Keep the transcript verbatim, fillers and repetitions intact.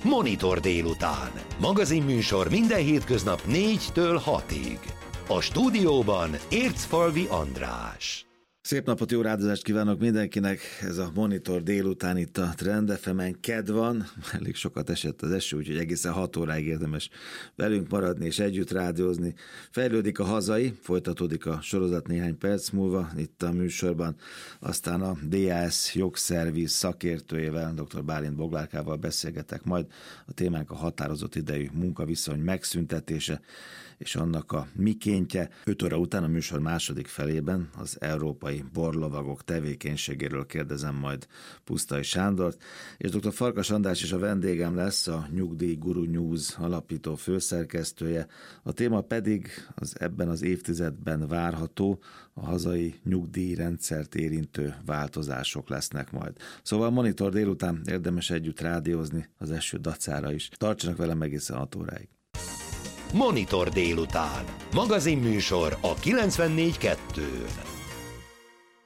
Monitor délután. Magazinműsor minden hétköznap négytől hatig. A stúdióban Ércfalvi András. Szép napot, jó rádozást kívánok mindenkinek! Ez a Monitor délután itt a Trend ef emen. Kedd van, elég sokat esett az eső, úgyhogy egészen hat óráig érdemes velünk maradni és együtt rádiózni. Fejlődik a hazai, folytatódik a sorozat néhány perc múlva itt a műsorban, aztán a dé á es jogszerviz szakértőjével, dr. Bálint Boglárkával beszélgetek majd. A témánk a határozott idejű munkaviszony megszüntetése és annak a mikéntje. öt óra után a műsor második felében az európai borlovagok tevékenységéről kérdezem majd Pusztai Sándort, és dr. Farkas András is a vendégem lesz, a Nyugdíj Guru News alapító főszerkesztője. A téma pedig az ebben az évtizedben várható, a hazai nyugdíjrendszert érintő változások lesznek majd. Szóval Monitor délután érdemes együtt rádiózni, az eső dacára is. Tartsanak velem egészen hat óráig. Monitor délután. Magazinműsor a kilencvennégy kettőn.